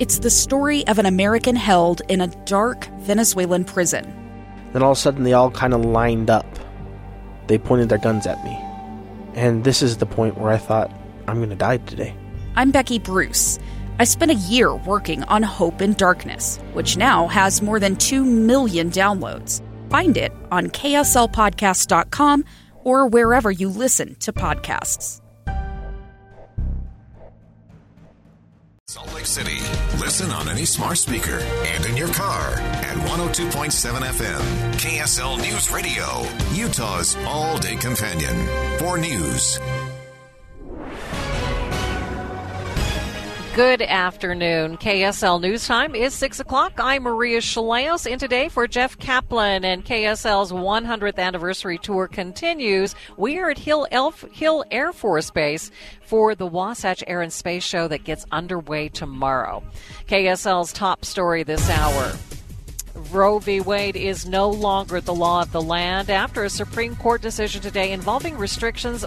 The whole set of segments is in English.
It's the story of an American held in a dark Venezuelan prison. Then all of a sudden they all kind of lined up. They pointed their guns at me. And this is the point where I thought, I'm going to die today. I'm Becky Bruce. I spent a year working on Hope in Darkness, which now has more than 2 million downloads. Find it on kslpodcast.com or wherever you listen to podcasts. Salt Lake City. Listen on any smart speaker and in your car at 102.7 FM. KSL News Radio, Utah's all-day companion for news. Good afternoon. KSL News Time is 6 o'clock. I'm Maria Chaleos in today for Jeff Kaplan, and KSL's 100th anniversary tour continues. We are at Hill Air Force Base for the Wasatch Air and Space Show that gets underway tomorrow. KSL's top story this hour. Roe v. Wade is no longer the law of the land after a Supreme Court decision today involving restrictions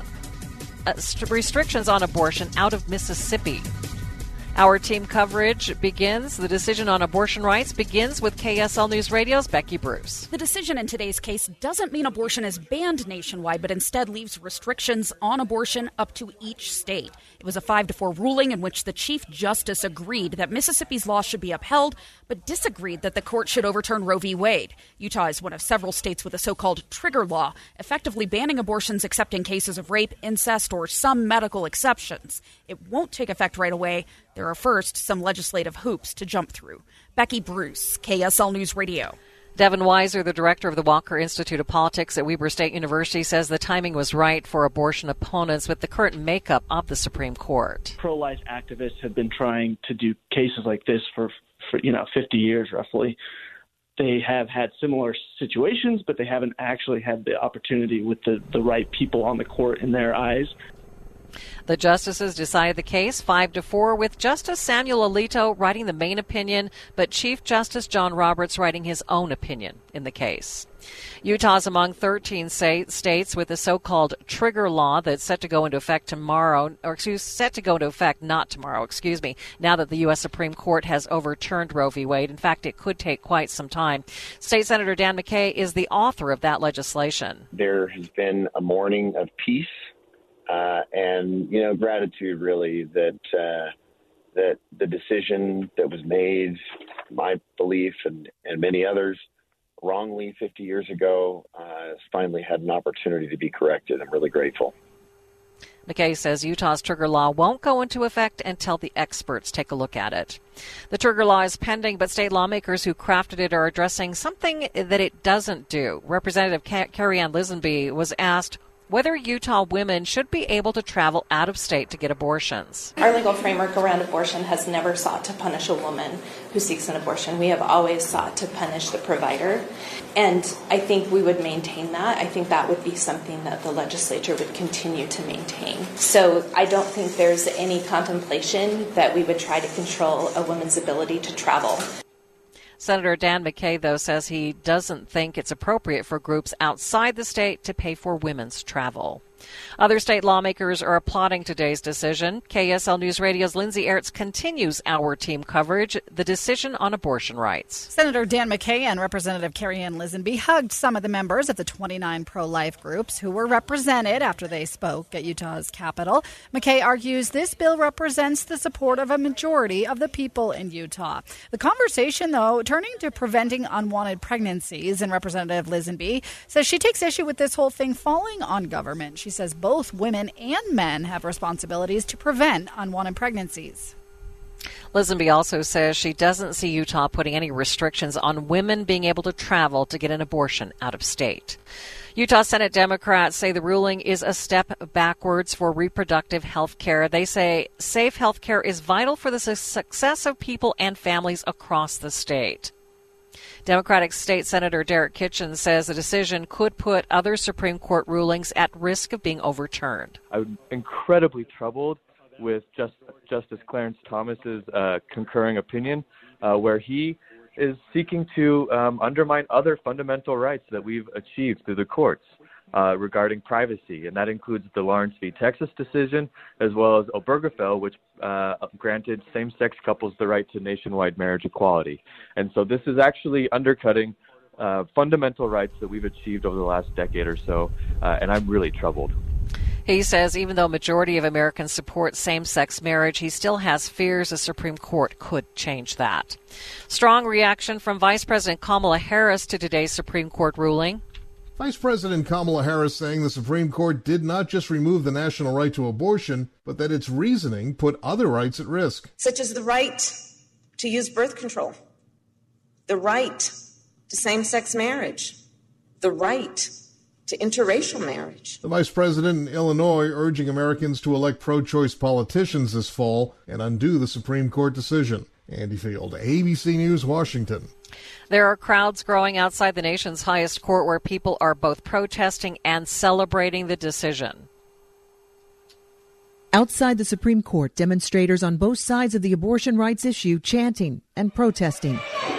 on abortion out of Mississippi. Our team coverage begins. The decision on abortion rights begins with KSL News Radio's Becky Bruce. The decision in today's case doesn't mean abortion is banned nationwide, but instead leaves restrictions on abortion up to each state. It was a 5-4 ruling in which the Chief Justice agreed that Mississippi's law should be upheld, but disagreed that the court should overturn Roe v. Wade. Utah is one of several states with a so-called trigger law, effectively banning abortions except in cases of rape, incest, or some medical exceptions. It won't take effect right away. There are first some legislative hoops to jump through. Becky Bruce, KSL News Radio. Devin Weiser, the director of the Walker Institute of Politics at Weber State University, says the timing was right for abortion opponents with the current makeup of the Supreme Court. Pro-life activists have been trying to do cases like this for 50 years roughly. They have had similar situations, but they haven't actually had the opportunity with the right people on the court in their eyes. The justices decided the case 5-4, with Justice Samuel Alito writing the main opinion, but Chief Justice John Roberts writing his own opinion in the case. Utah's among 13 states with the so-called trigger law that's set to go into effect tomorrow, now that the U.S. Supreme Court has overturned Roe v. Wade. In fact, it could take quite some time. State Senator Dan McKay is the author of that legislation. There has been a morning of peace. And gratitude really that the decision that was made, my belief and many others, wrongly 50 years ago, has finally had an opportunity to be corrected. I'm really grateful. McKay says Utah's trigger law won't go into effect until the experts take a look at it. The trigger law is pending, but state lawmakers who crafted it are addressing something that it doesn't do. Representative Carrie Ann Lisenby was asked whether Utah women should be able to travel out of state to get abortions. Our legal framework around abortion has never sought to punish a woman who seeks an abortion. We have always sought to punish the provider. And I think we would maintain that. I think that would be something that the legislature would continue to maintain. So I don't think there's any contemplation that we would try to control a woman's ability to travel. Senator Dan McKay, though, says he doesn't think it's appropriate for groups outside the state to pay for women's travel. Other state lawmakers are applauding today's decision. KSL News Radio's Lindsay Aerts continues our team coverage, the decision on abortion rights. Senator Dan McKay and Representative Carrie Ann Lisenby hugged some of the members of the 29 pro-life groups who were represented after they spoke at Utah's Capitol. McKay argues this bill represents the support of a majority of the people in Utah. The conversation, though, turning to preventing unwanted pregnancies, and Representative Lisenby says she takes issue with this whole thing falling on government. She says both women and men have responsibilities to prevent unwanted pregnancies. Lisenby also says she doesn't see Utah putting any restrictions on women being able to travel to get an abortion out of state. Utah Senate Democrats say the ruling is a step backwards for reproductive health care. They say safe health care is vital for the success of people and families across the state. Democratic State Senator Derek Kitchen says the decision could put other Supreme Court rulings at risk of being overturned. I'm incredibly troubled with Justice Clarence Thomas's concurring opinion, where he is seeking to undermine other fundamental rights that we've achieved through the courts. regarding privacy, and that includes the Lawrence v. Texas decision, as well as Obergefell, which granted same-sex couples the right to nationwide marriage equality. And so this is actually undercutting fundamental rights that we've achieved over the last decade or so, and I'm really troubled. He says even though a majority of Americans support same-sex marriage, he still has fears the Supreme Court could change that. Strong reaction from Vice President Kamala Harris to today's Supreme Court ruling. Vice President Kamala Harris saying the Supreme Court did not just remove the national right to abortion, but that its reasoning put other rights at risk. Such as the right to use birth control, the right to same-sex marriage, the right to interracial marriage. The Vice President in Illinois urging Americans to elect pro-choice politicians this fall and undo the Supreme Court decision. Andy Field, ABC News, Washington. There are crowds growing outside the nation's highest court where people are both protesting and celebrating the decision. Outside the Supreme Court, demonstrators on both sides of the abortion rights issue chanting and protesting.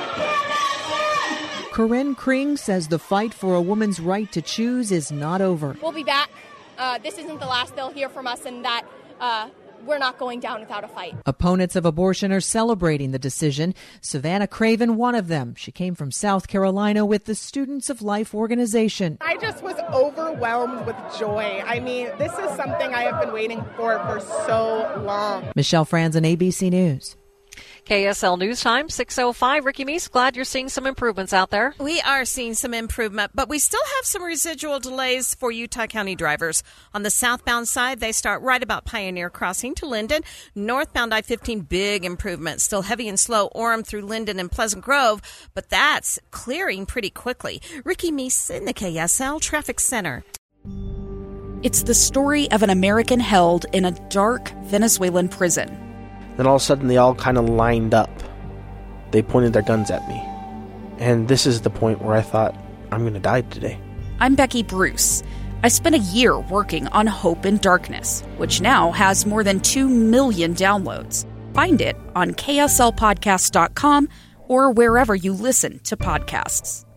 Corinne Kring says the fight for a woman's right to choose is not over. We'll be back. This isn't the last they'll hear from us, and that we're not going down without a fight. Opponents of abortion are celebrating the decision. Savannah Craven, one of them. She came from South Carolina with the Students of Life organization. I just was overwhelmed with joy. I mean, this is something I have been waiting for so long. Michelle Franzen, ABC News. KSL News Time, 6:05. Ricky Meese, glad you're seeing some improvements out there. We are seeing some improvement, but we still have some residual delays for Utah County drivers. On the southbound side, they start right about Pioneer Crossing to Linden. Northbound I-15, big improvement. Still heavy and slow Orem through Linden and Pleasant Grove, but that's clearing pretty quickly. Ricky Meese in the KSL Traffic Center. It's the story of an American held in a dark Venezuelan prison. Then all of a sudden they all kind of lined up. They pointed their guns at me. And this is the point where I thought, I'm going to die today. I'm Becky Bruce. I spent a year working on Hope in Darkness, which now has more than 2 million downloads. Find it on kslpodcast.com or wherever you listen to podcasts.